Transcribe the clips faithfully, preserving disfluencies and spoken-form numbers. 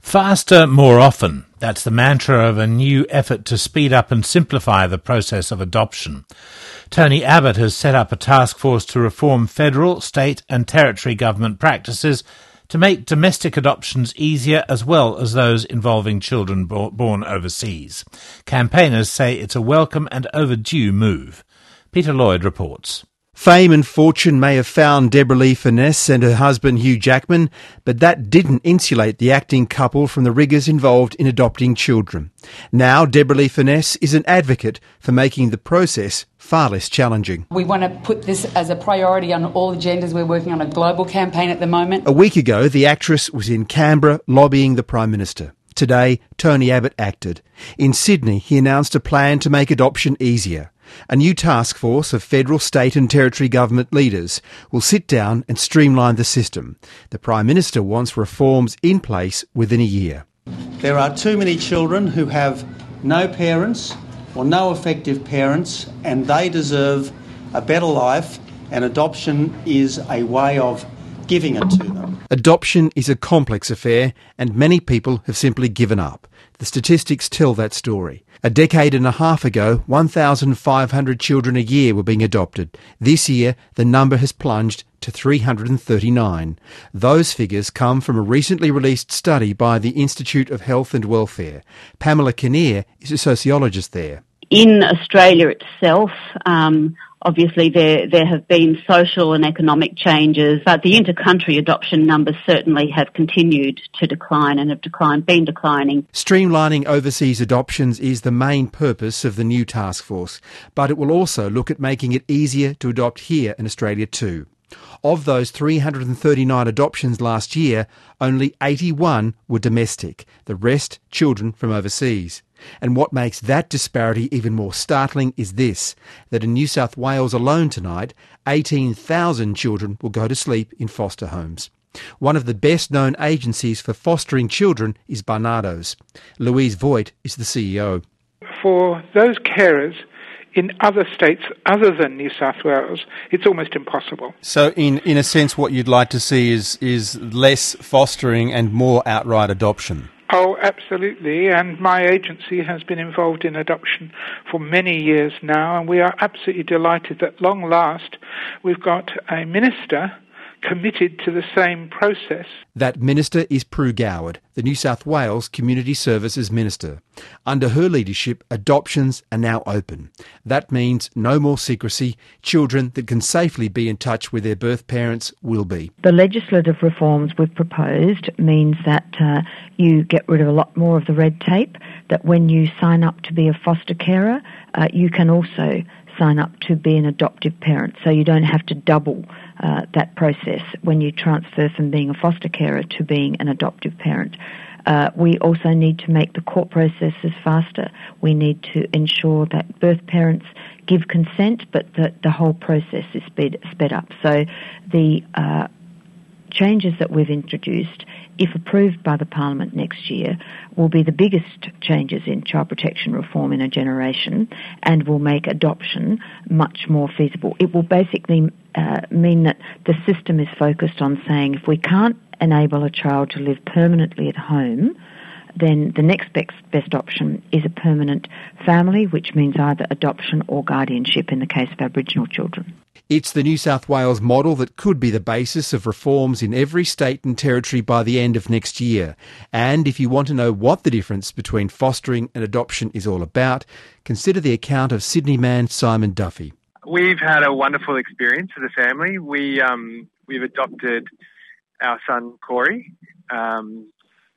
Faster, more often. That's the mantra of a new effort to speed up and simplify the process of adoption. Tony Abbott has set up a task force to reform federal, state and territory government practices to make domestic adoptions easier as well as those involving children born overseas. Campaigners say it's a welcome and overdue move. Peter Lloyd reports. Fame and fortune may have found Deborah-Lee Furness and her husband Hugh Jackman, but that didn't insulate the acting couple from the rigours involved in adopting children. Now Deborah-Lee Furness is an advocate for making the process far less challenging. We want to put this as a priority on all agendas. We're working on a global campaign at the moment. A week ago, the actress was in Canberra lobbying the Prime Minister. Today, Tony Abbott acted. In Sydney, he announced a plan to make adoption easier. A new task force of federal, state and territory government leaders will sit down and streamline the system. The Prime Minister wants reforms in place within a year. There are too many children who have no parents or no effective parents, and they deserve a better life, and adoption is a way of giving it to them. Adoption is a complex affair, and many people have simply given up. The statistics tell that story. A decade and a half ago, one thousand five hundred children a year were being adopted. This year, the number has plunged to three hundred thirty-nine. Those figures come from a recently released study by the Institute of Health and Welfare. Pamela Kinnear is a sociologist there. In Australia itself, um, obviously there there have been social and economic changes, but the inter-country adoption numbers certainly have continued to decline and have declined, been declining. Streamlining overseas adoptions is the main purpose of the new task force, but it will also look at making it easier to adopt here in Australia too. Of those three hundred thirty-nine adoptions last year, only eighty-one were domestic, the rest children from overseas. And what makes that disparity even more startling is this, that in New South Wales alone tonight, eighteen thousand children will go to sleep in foster homes. One of the best-known agencies for fostering children is Barnardo's. Louise Voigt is the C E O. For those carers in other states other than New South Wales, it's almost impossible. So in, in a sense, what you'd like to see is, is less fostering and more outright adoption? Oh, absolutely, and my agency has been involved in adoption for many years now, and we are absolutely delighted that, long last, we've got a minister committed to the same process. That minister is Prue Goward, the New South Wales Community Services Minister. Under her leadership, adoptions are now open. That means no more secrecy. Children that can safely be in touch with their birth parents will be. The legislative reforms we've proposed means that uh, you get rid of a lot more of the red tape, that when you sign up to be a foster carer, uh, you can also sign up to be an adoptive parent, so you don't have to double uh, that process when you transfer from being a foster carer to being an adoptive parent. Uh, we also need to make the court processes faster. We need to ensure that birth parents give consent, but that the whole process is sped, sped up. So the uh, changes that we've introduced, if approved by the Parliament next year, will be the biggest changes in child protection reform in a generation and will make adoption much more feasible. It will basically uh, mean that the system is focused on saying if we can't enable a child to live permanently at home, then the next best, best option is a permanent family, which means either adoption or guardianship in the case of Aboriginal children. It's the New South Wales model that could be the basis of reforms in every state and territory by the end of next year. And if you want to know what the difference between fostering and adoption is all about, consider the account of Sydney man Simon Duffy. We've had a wonderful experience as a family. We, um, we've adopted our son Corey. Um,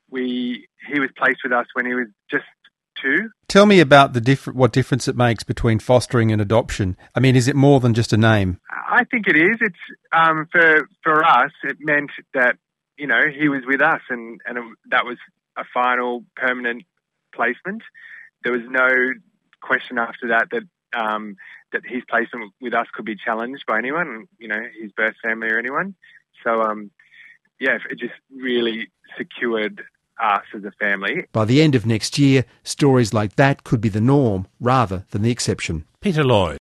we he was placed with us when he was just two. Tell me about the diff- what difference it makes between fostering and adoption. I mean, is it more than just a name? I think it is. It's um, for for us. It meant that you know he was with us, and and it, that was a final permanent placement. There was no question after that that um, that his placement with us could be challenged by anyone. You know, his birth family or anyone. So um, yeah, it just really secured us as a family. By the end of next year, stories like that could be the norm rather than the exception. Peter Lloyd.